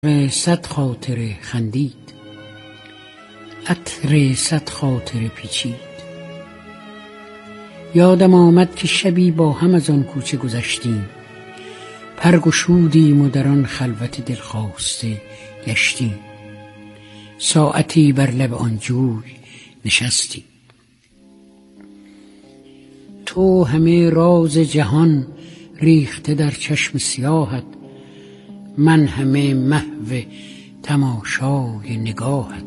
صد خاطر خندید، عطر صد خاطر پیچید. یادم آمد که شبی با هم از آن کوچه گذشتیم، پر گشودیم و در آن خلوت دلخواسته گشتیم. ساعتی بر لب آن جوی نشستیم. تو همه راز جهان ریخته در چشم سیاهت، من همه محو تماشای نگاهت.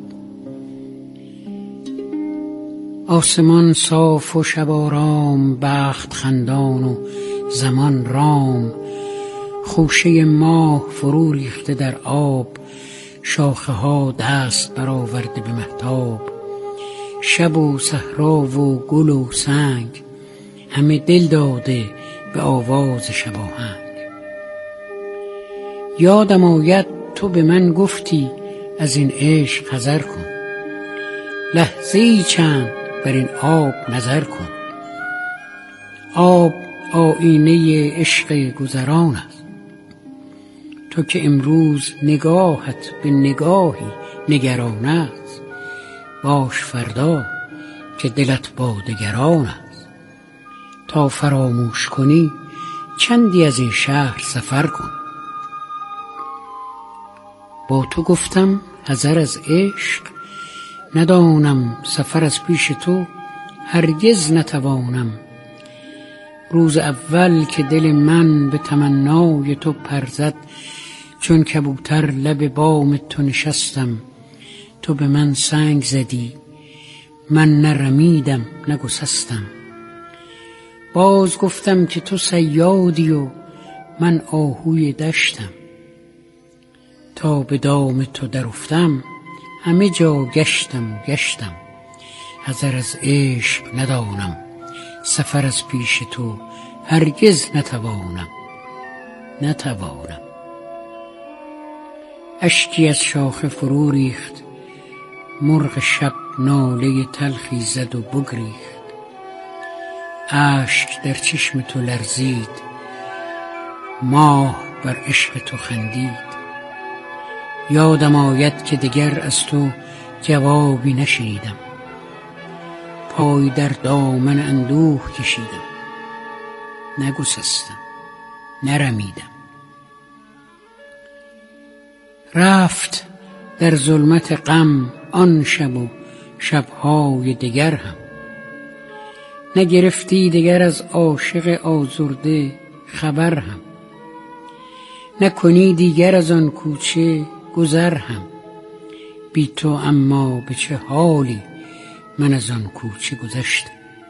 آسمان صاف و شب آرام، بخت خندان و زمان رام. خوشه ماه فرو ریخته در آب، شاخه ها دست برآورده به مهتاب. شب و صحرا و گل و سنگ، همه دل داده به آواز شباهنگ. یادم آید تو به من گفتی از این عشق حذر کن، لحظه‌ای چند بر این آب نظر کن. آب آیینه عشق گذران است، تو که امروز نگاهت به نگاهی نگران است. باش فردا که دلت با دگران است. تا فراموش کنی چندی از این شهر سفر کن. با تو گفتم حذر از عشق، ندانم سفر از پیش تو هرگز نتوانم. روز اول که دل من به تمنای تو پر زد، چون کبوتر لب بام تو نشستم. تو به من سنگ زدی، من نه رمیدم نه گسستم. باز گفتم که تو صیادی و من آهوی دشتم. تا به دام تو در افتم، همه جا گشتم گشتم. حذر از عشق ندانم، سفر از پیش تو هرگز نتوانم. اشکی از شاخه فرو ریخت، مرغ شب ناله تلخی زد و بگریخت. اشک در چشم تو لرزید، ماه بر عشق تو خندید. یادم آید که دگر از تو جوابی نشنیدم، پای در دامن اندوه کشیدم. نگسستم نرمیدم. رفت در ظلمت غم آن شب و شبهای دگر هم. نگرفتی دگر از عاشق آزرده خبر هم. نکنی دیگر از آن کوچه گذر هم. بی تو اما به چه حالی من از آن کوچه گذشتم.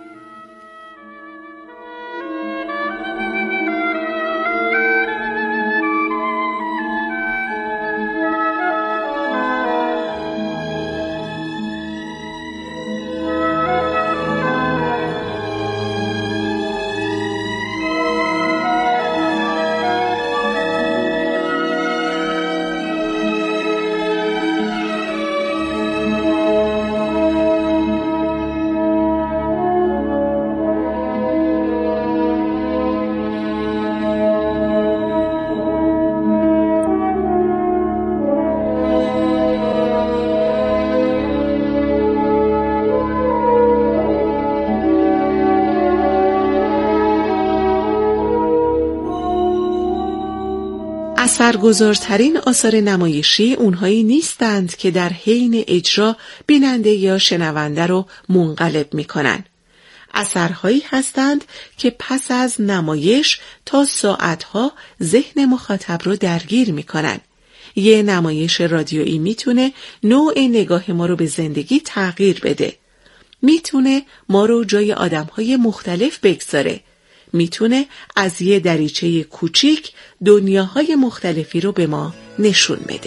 اثرگذارترین آثار نمایشی اونهایی نیستند که در حین اجرا بیننده یا شنونده رو منقلب میکنن. اثرهایی هستند که پس از نمایش تا ساعتها ذهن مخاطب رو درگیر میکنن. یه نمایش رادیویی میتونه نوع نگاه ما رو به زندگی تغییر بده. میتونه ما رو جای آدمهای مختلف بگذاره. میتونه از یه دریچه کوچیک دنیاهای مختلفی رو به ما نشون بده.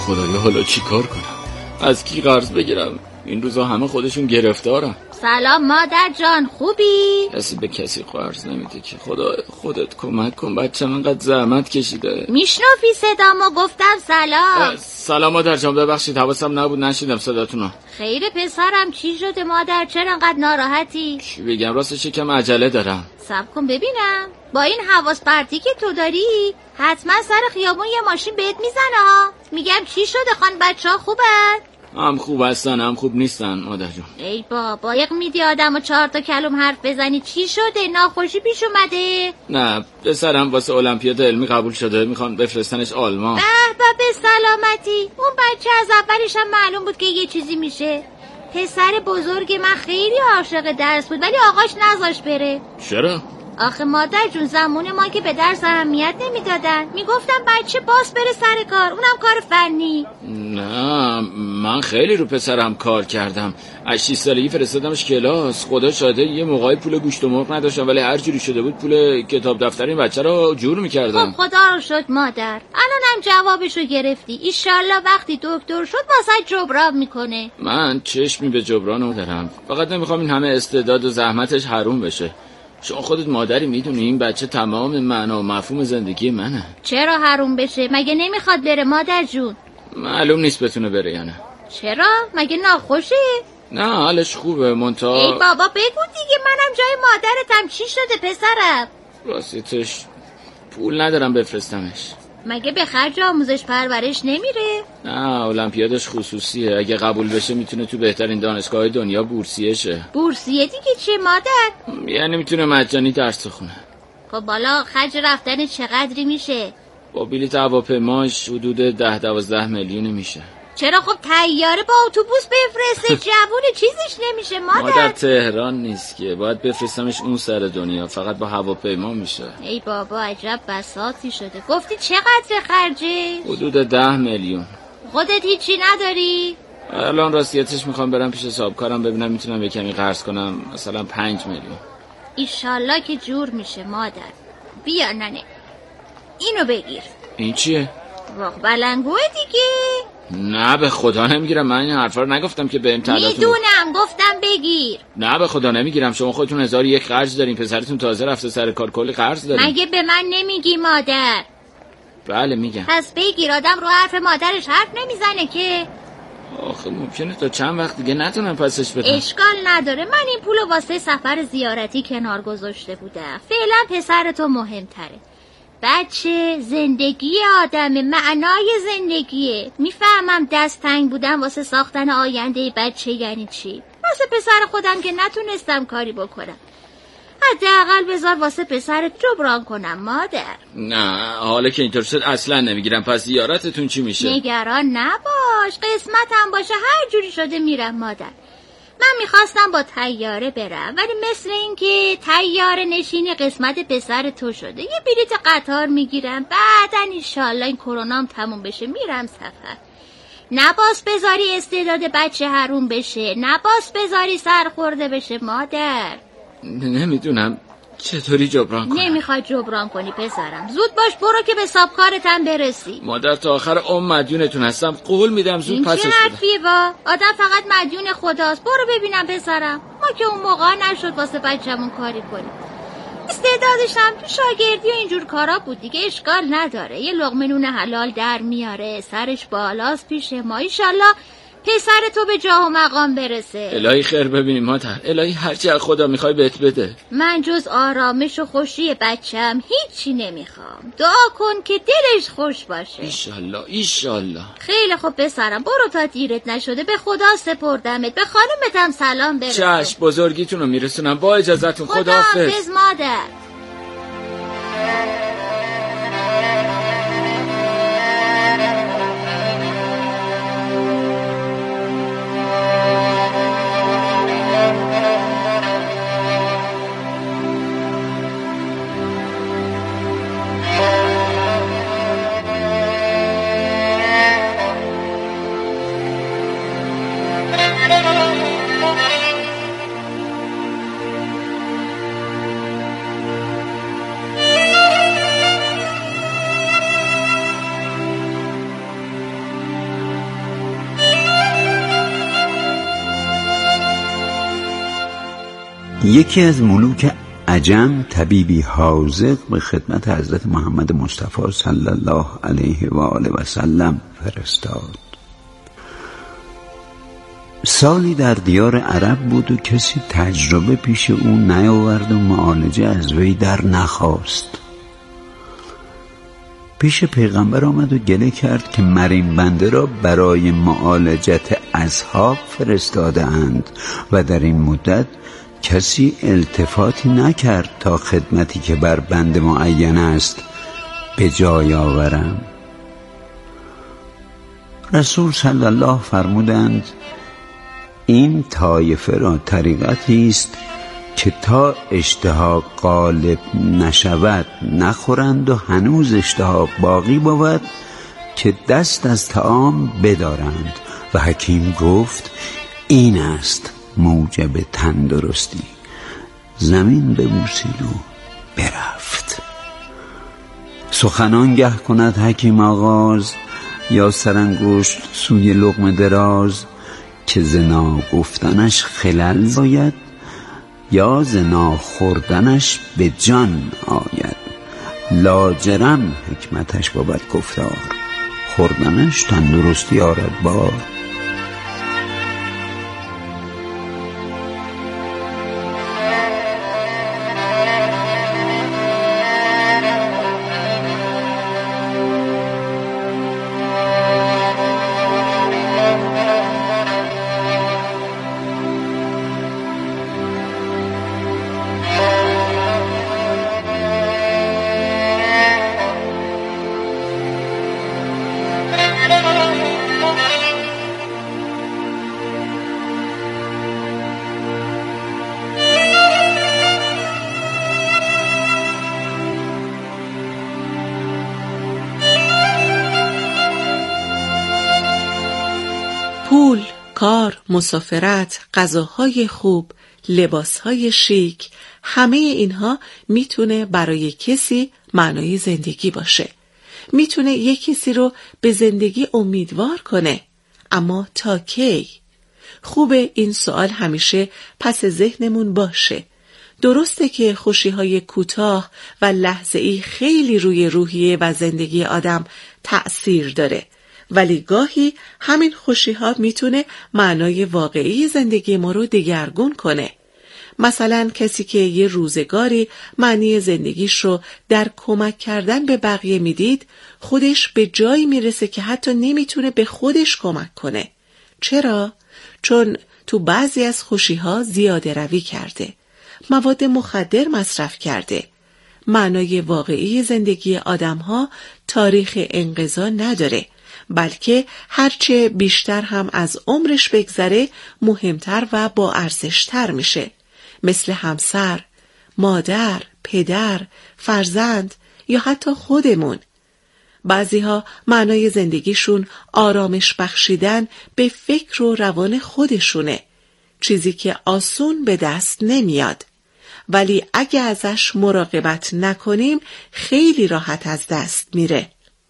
خدایا حالا چی کار کنم؟ از کی قرض بگیرم؟ این روزا همه خودشون گرفتارن. سلام مادر جان، خوبی؟ کسی به کسی قرض نمیده که. خدا خودت کمک کن، بچه‌م اینقدر زحمت کشیده. میشنوی صدامو؟ گفتم سلام. سلام مادر جان، ببخشید حواسم نبود نشیدم صداتونو. خیره پسرم، چی شده مادر؟ چرا انقدر ناراحتی؟ چی بگم، راستش یکم عجله دارم. صبر کن ببینم. با این حواس پرتی که تو داری حتما سر خیابون یه ماشین بهت میزنه ها. میگم چی شده خان؟ بچه‌ها خوبن؟ هم خوب هستن هم خوب نیستن مادر جان. ای بابا، یک میدی آدمو 4 تا کلم حرف بزنی. چی شده؟ ناخوشی پیش اومده؟ نه، پسرم واسه المپیاد علمی قبول شده، میخوان بفرستنش آلمان. به سلامتی. اون بچه از اولش هم معلوم بود که یه چیزی میشه. پسر بزرگ من خیلی عاشق درس بود ولی آقاش نذاش بره. چرا؟ آخه مادر جون زمان ما که به درس اهمیت نمیدادن، میگفتن بچه باس بره سر کار، اونم کار فنی. نه، من خیلی رو پسرم کار کردم. از 6 سالگی فرستادمش کلاس. خدا شاهده یه موقعی پول گوشت و مرغ نداشتم ولی هر جوری شده بود پول کتاب دفتر این بچه رو جور میکردم. خب خدا رو شکر مادر، الانم جوابشو گرفتی. ایشالله وقتی دکتر شد واسه جبران میکنه. من چشمی به جبرانو دارم، فقط نمیخوام این همه استعداد و زحمتش حروم بشه. شما خودت مادری میدونی این بچه تمام معنا و مفهوم زندگی منه. چرا حروم بشه؟ مگه نمیخواد بره مادر جون؟ معلوم نیست بتونه بره یا نه. چرا؟ مگه ناخوشه؟ نه حالش خوبه منتها. ای بابا بگو دیگه، منم جای مادرتم. چی شده پسرم؟ راستش پول ندارم بفرستمش. مگه به خرج آموزش پرورش نمیره؟ نه، المپیادش خصوصیه. اگه قبول بشه میتونه تو بهترین دانشگاه دنیا بورسیه شه. بورسیه دیگه چیه مادر؟ یعنی میتونه مجانی درس بخونه. خب بالا خرج رفتن چقدری میشه؟ با بلیط هواپیماش حدود 10-12 میلیون میشه. چرا خب طیاره با اتوبوس بفرسته؟ جوون چیزش نمیشه مادر تهران نیست که، باید بفرستمش اون سر دنیا، فقط با هواپیما میشه. ای بابا عجب بساطی شده. گفتی چقدر خرجه؟ حدود 10 میلیون. خودت هیچی نداری؟ الان راستیتش میخوام برم پیش صاحبکارم ببینم میتونم یه کمی قرض کنم، مثلا 5 میلیون. ایشالله که جور میشه مادر. بیا ننه اینو بگیر. این چیه؟ واق بلنگوه دیگه. نه به خدا نمیگیرم، من این حرفا رو نگفتم که بهم طلاق. میدونم، گفتم بگیر. نه به خدا نمیگیرم، شما خودتون 1001 قرض دارین، پسرتون تازه رفته سر کار کلی قرض دارین. مگه به من نمیگی مادر؟ بله میگم. پس بگیر، آدم رو حرف مادرش حرف نمیزنه که. آخه ممکنه تا چند وقت دیگه نتونم پسش بدم. اشکال نداره، من این پولو واسه سفر زیارتی کنار گذاشته بودم. فعلا پسرتو مهمتره. بچه زندگی آدمه، معنای زندگیه. میفهمم دست تنگ بودم واسه ساختن آینده بچه یعنی چی. واسه پسر خودم که نتونستم کاری بکنم، حداقل بذار واسه پسرت جبران کنم مادر. نه حالا که اینطور شد اصلا نمیگیرم. پس زیارتتون چی میشه؟ نگران نباش، قسمتم باشه هر جوری شده میرم مادر. من میخواستم با طیاره برم ولی مثل این که طیاره نشینی قسمت پسر تو شده. یه بلیط قطار میگیرم، بعدن انشالله این کرونام تموم بشه میرم سفر. نباس بذاری استعداد بچه حروم بشه، نباس بذاری سرخورده بشه مادر. نمیدونم چطوری جبران کنم. نمیخوای جبران کنی پسرم، زود باش برو که به صاحبکارتم برسی. مادر تا آخر عمر مدیونتون هستم، قول میدم زود پسش بدم. این چه حرفیه با؟ آدم فقط مدیون خداست. برو ببینم پسرم، ما که اون موقع نشد واسه بچه‌مون کاری کنیم. استعدادش هم تو شاگردی و اینجور کارا بود دیگه. اشکال نداره، یه لقمه نون حلال در میاره، سرش بالاست پیش ما. ایشالله پسر تو به جاه و مقام برسه. الهی خیر ببینیم مادر، الهی هرچی از خدا میخوای بهت بده. من جز آرامش و خوشی بچم هیچی نمیخوام. دعا کن که دلش خوش باشه. ایشالله ایشالله. خیلی خوب پسرم، برو تا دیرت نشده. به خدا سپردمت، به خانومتم سلام برسون. چشم، بزرگیتون رو میرسونم. با اجازتون خداحافظ. خداحافظ مادر. یکی از ملوک عجم طبیبی حاذق به خدمت حضرت محمد مصطفی صلی الله علیه و آله و سلم فرستاد. سالی در دیار عرب بود و کسی تجربه پیش او نیاورد و معالجه از وی در نخواست. پیش پیغمبر آمد و گله کرد که مریم بنده را برای معالجت اصحاب فرستاده اند و در این مدت کسی التفاتی نکرد تا خدمتی که بر بنده معین است به جای آورم. رسول صلی الله فرمودند این طایفه را طریقتی است که تا اشتها غالب نشود نخورند و هنوز اشتها باقی بود که دست از طعام بدارند. و حکیم گفت این است موجب تندرستی. زمین ببوسید و برفت. سخنان گه کند حکیم آغاز، یا سرانگشت سوی لقمه دراز، که زنا گفتنش خلل زاید، یا زنا خوردنش به جان آید. لاجرم حکمتش بود گفتار، خوردنش تندرستی آرد بار. پول، کار، مسافرت، غذاهای خوب، لباسهای شیک، همه اینها میتونه برای کسی معنای زندگی باشه. میتونه یک کسی رو به زندگی امیدوار کنه. اما تا کی؟ خوبه این سوال همیشه پس ذهنمون باشه. درسته که خوشی‌های کوتاه و لحظه‌ای خیلی روی روحیه و زندگی آدم تأثیر داره، ولی گاهی همین خوشی‌ها میتونه معنای واقعی زندگی ما رو دگرگون کنه. مثلا کسی که یه روزگاری معنی زندگیش رو در کمک کردن به بقیه میدید، خودش به جایی میرسه که حتی نمیتونه به خودش کمک کنه. چرا؟ چون تو بعضی از خوشی‌ها زیاده روی کرده، مواد مخدر مصرف کرده. معنای واقعی زندگی آدم‌ها تاریخ انقضا نداره، بلکه هرچه بیشتر هم از عمرش بگذره مهمتر و با ارزشتر میشه. مثل همسر، مادر، پدر، فرزند یا حتی خودمون. بعضیها معنای زندگیشون آرامش بخشیدن به فکر و روان خودشونه، چیزی که آسون به دست نمیاد، ولی اگه ازش مراقبت نکنیم خیلی راحت از دست میره.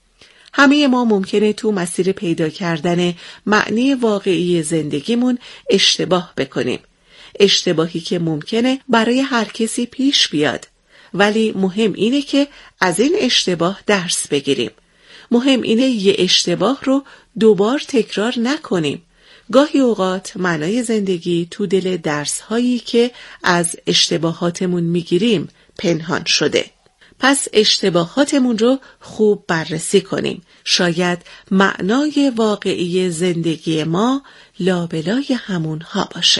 همه ما ممکنه تو مسیر پیدا کردن معنی واقعی زندگیمون اشتباه بکنیم. اشتباهی که ممکنه برای هر کسی پیش بیاد، ولی مهم اینه که از این اشتباه درس بگیریم. مهم اینه یه اشتباه رو دوبار تکرار نکنیم. گاهی اوقات معنای زندگی تو دل درس‌هایی که از اشتباهاتمون میگیریم پنهان شده. پس اشتباهاتمون رو خوب بررسی کنیم. شاید معنای واقعی زندگی ما لابلای همونها باشه.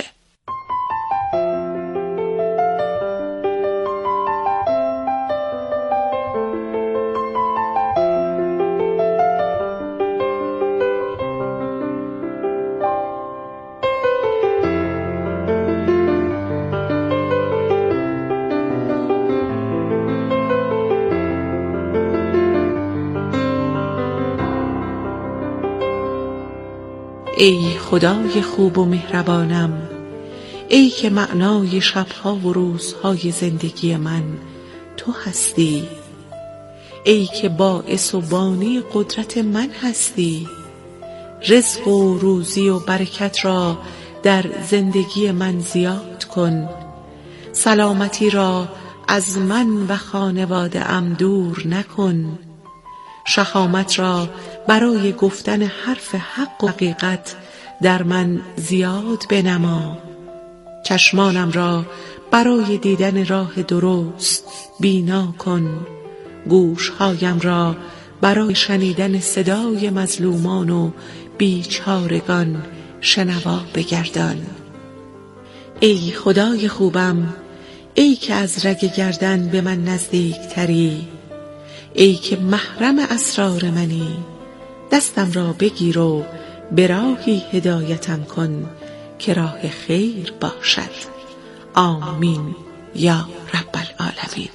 ای خدای خوب و مهربانم، ای که معنای شبها و روزهای زندگی من تو هستی، ای که باعث و بانی قدرت من هستی. رزق و روزی و برکت را در زندگی من زیاد کن، سلامتی را از من و خانواده ام دور نکن. شهامت را برای گفتن حرف حق و حقیقت در من زیاد بنما. چشمانم را برای دیدن راه درست بینا کن. گوشهایم را برای شنیدن صدای مظلومان و بیچارگان شنوا بگردان. ای خدای خوبم، ای که از رگ گردن به من نزدیک تری، ای که محرم اسرار منی، دستم را بگیر و به راهی هدایتم کن که راه خیر باشد. آمین یا رب العالمین.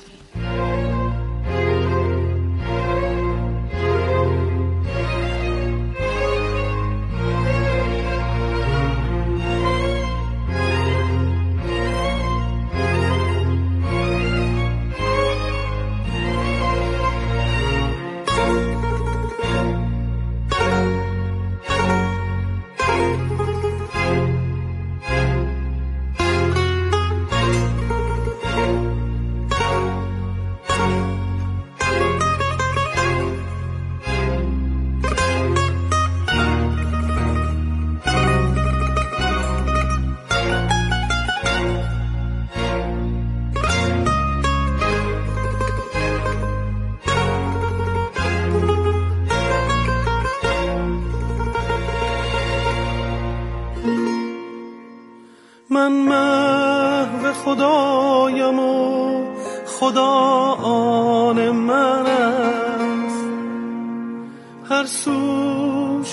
من محو خدایم و خدا آن من است. هر سوش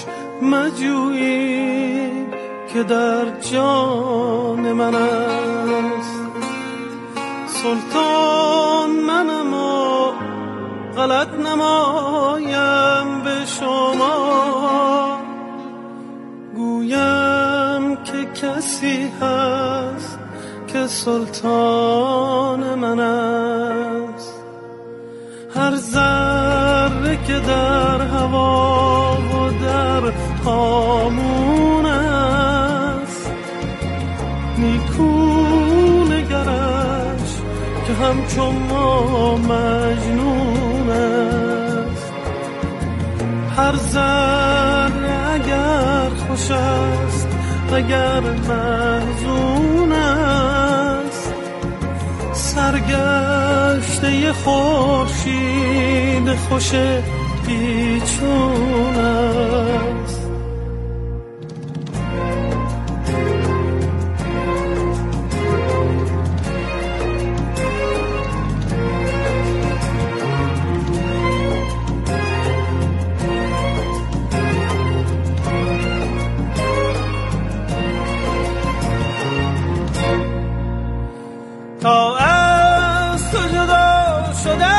مجویی که در جان من است. سلطان منم و غلط نمایم به شما، گویم که کسی هست که سلطان من است. هر ذره که در هوا و در هامون است، نیکو نگرش که همچون ما مجنون است. هر ذره اگر خوش است اگر محزون است، سرگشته خورشید خوش پیچون است. تا از تو جدا شده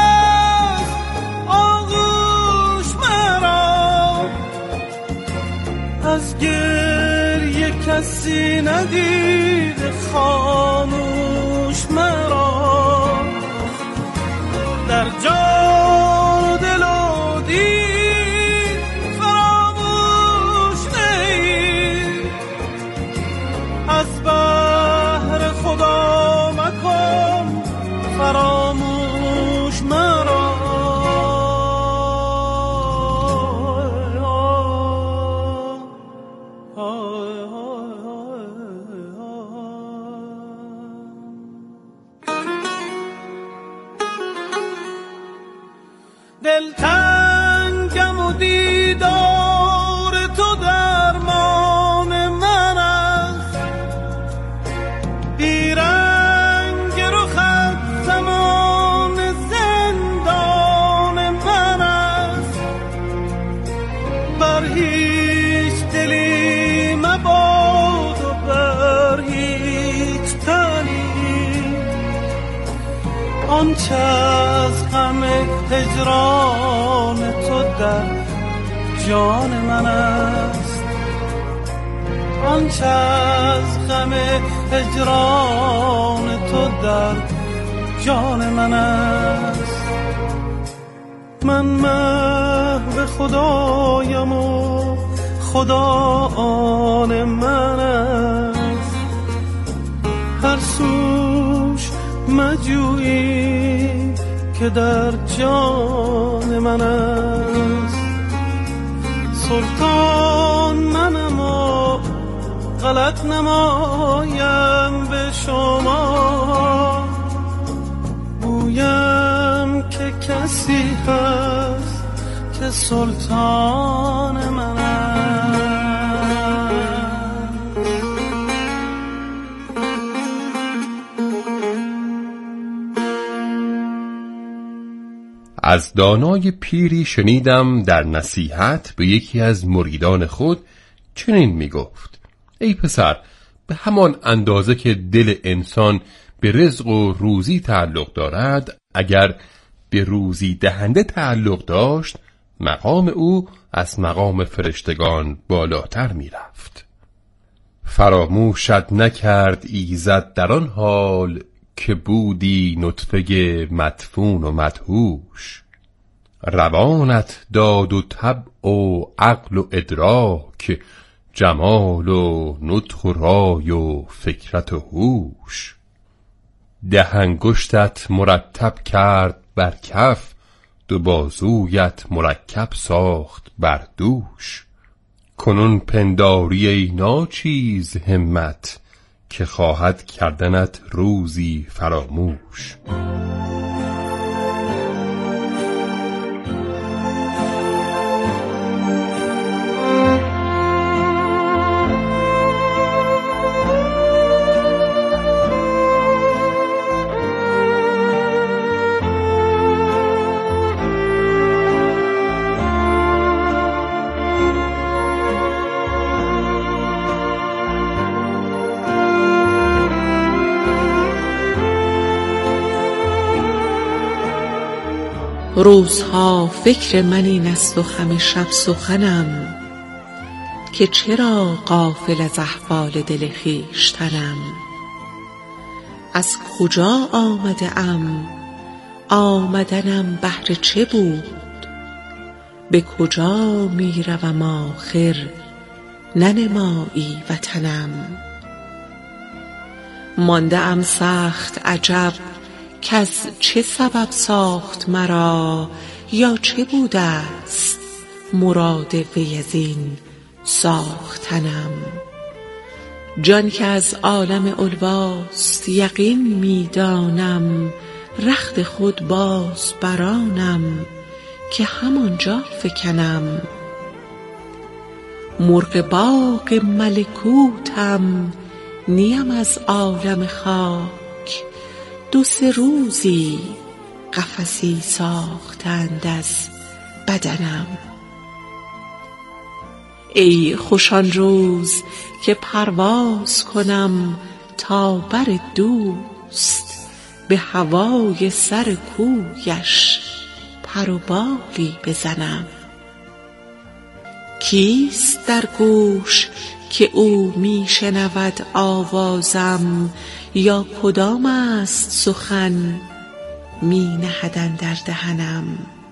آغوش مرا، از گریه کسی ندید خاموش مرا. در جان و دل و دید فراموش نهی، از بحر خدا مکن فراموش مرا. دلتنگم و دیدار تو درمان من است. بیرنگ رخت زمان زندان من است. بر هیچ دلی مباد و بر هیچ تنی، آنچه از غم هجران تو در جان من است. آنچه از غم هجران تو در جان من است. من محو خدایم و خدا آن من است. هر سوش مجویی که در جان من است. سلطان منم و غلط نمایم به شما، گویم که کسی هست که سلطان من است. از دانای پیری شنیدم در نصیحت به یکی از مریدان خود چنین می گفت: ای پسر، به همان اندازه که دل انسان به رزق و روزی تعلق دارد، اگر به روزی دهنده تعلق داشت، مقام او از مقام فرشتگان بالاتر می رفت. فراموشت نکرد ایزد در آن حال، که بودی نطفه مدفون و مدهوش. روانت داد و طبع و عقل و ادراک، جمال و نطق و رای و فکرت و هوش. ده انگشتت مرتب کرد بر کف، دو بازویت مرکب ساخت بر دوش. کنون پنداری ای ناچیز همت، که خواهد کردنت روزی فراموش. روزها فکر من این است و همه شب سخنم، که چرا غافل از احوال دل خویشتنم. از کجا آمده ام، آمدنم بهر چه بود، به کجا می روم آخر ننمایی وطنم. مانده ام سخت عجب کز چه سبب ساخت مرا، یا چه بوده است مراد وی از این ساختنم. جان که از عالم علواست یقین می دانم، رخت خود باز برانم که همانجا فکنم. مرغ باغ ملکوتم نیم از عالم خاک، دو سه روزی قفسی ساختند از بدنم. ای خوش آن روز که پرواز کنم تا بر دوست، به هوای سر کویش پر و بالی بزنم. کیست در گوش که او می شنود آوازم، یا کدام است سخن می نهد اندر دهنم.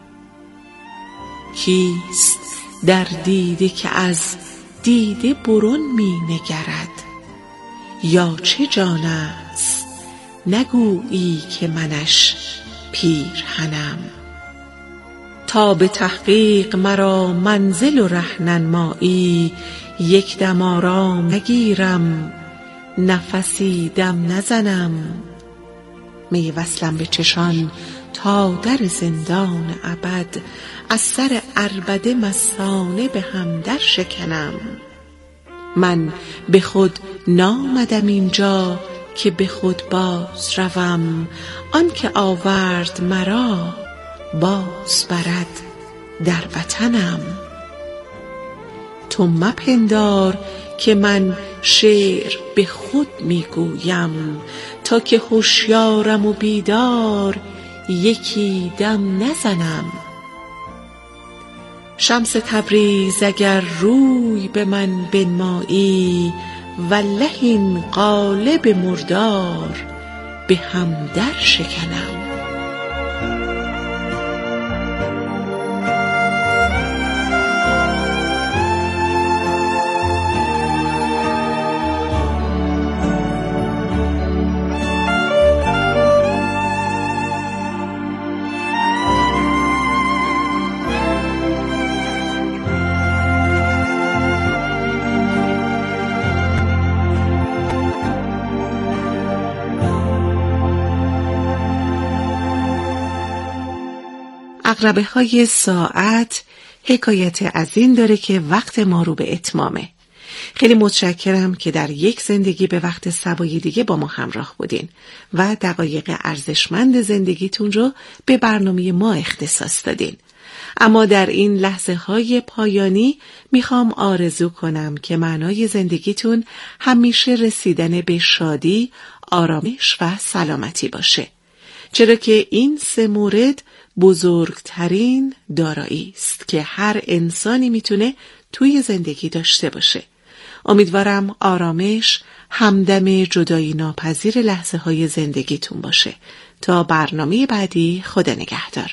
کیست در دیده که از دیده برون می نگرد، یا چه جان است نگویی که منش پیرهنم. تا به تحقیق مرا منزل و رهنمایی، یک دم آرام نگیرم نفسی دم نزنم. می وصلم به چشان تا در زندان ابد، از سر عربده مستانه به هم در شکنم. من به خود نامدم اینجا که به خود باز روم، آن که آورد مرا باز برد در وطنم. تو مپندار که من شعر به خود میگویم، تا که هوشیارم و بیدار یکی دم نزنم. شمس تبریز اگر روی به من بنمایی، والله این قالب مردار به هم در شکنم. عقربه‌های ساعت حکایت از این داره که وقت ما رو به اتمامه. خیلی متشکرم که در یک زندگی به وقت سبایی دیگه با ما همراه بودین و دقایق ارزشمند زندگیتون رو به برنامه ما اختصاص دادین. اما در این لحظه های پایانی میخوام آرزو کنم که معنای زندگیتون همیشه رسیدن به شادی، آرامش و سلامتی باشه. چرا که این 3 مورد بزرگترین دارایی است که هر انسانی میتونه توی زندگی داشته باشه. امیدوارم آرامش همدم جدایی ناپذیر لحظه های زندگیتون باشه. تا برنامه بعدی، خدا نگهدار.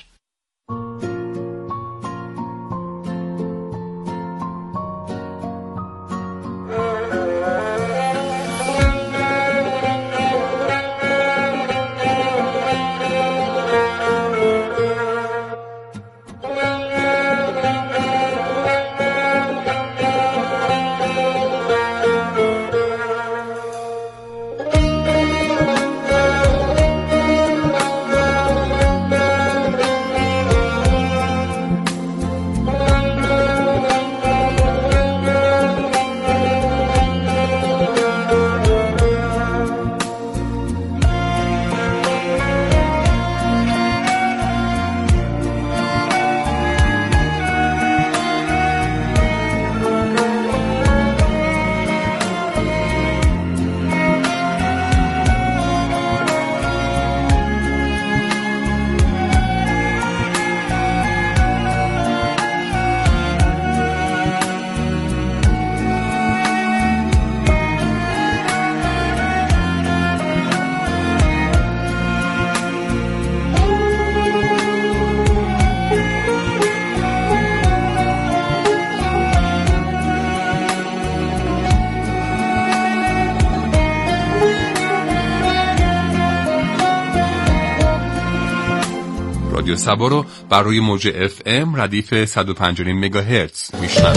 رادیو سبا رو بر روی موج FM ردیف 105.9 مگاهرتز میشنوید.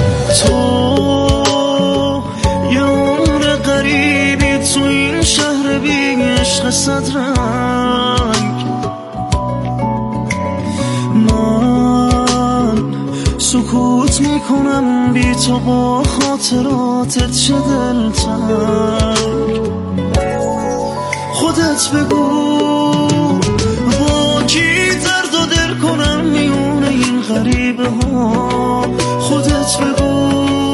تو یه عمر غریبی تو این شهر بی عشق صدرنگ، من سکوت میکنم بی تو با خاطراتت چه دلتنگ. خودت بگو با کی درد و دل کنم میونه این غریبه ها. خودت بگو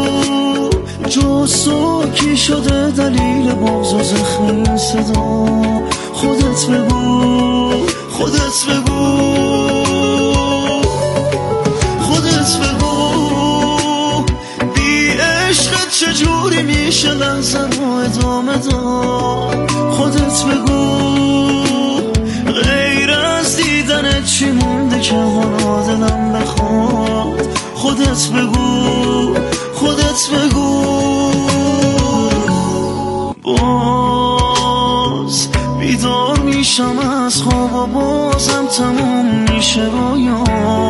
جز تو کی شده دلیل بغض و زخم این صدا. خودت بگو، خودت بگو، خودت بگو بی عشقت چجوری میشه لحظه رو ادامه داد. خودت بگو غیر از دیدنت چی مونده که حالا دلم بخواد. خودت بگو، خودت بگو باز بیدار میشم از خواب و بازم تموم میشه رویا.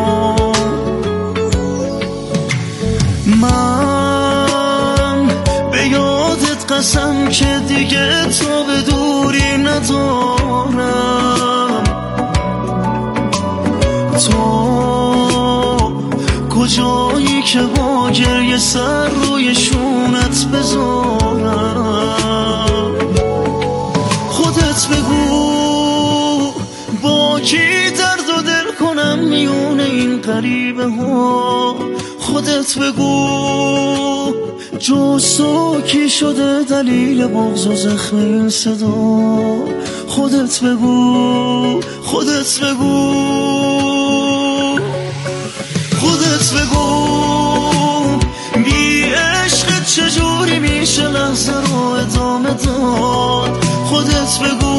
من به یادت قسم که دیگه تو به دوری ندارم. تو کجایی که با گریه سر روی شونت بذارم. خودت بگو با کی درد و دل کنم میونه این غریبه ها. خودت بگو جز تو کی شده دلیل بغض و زخم این صدا. خودت بگو، خودت بگو، خودت بگو بی عشقت چجوری میشه لحظه رو ادامه داد. خودت بگو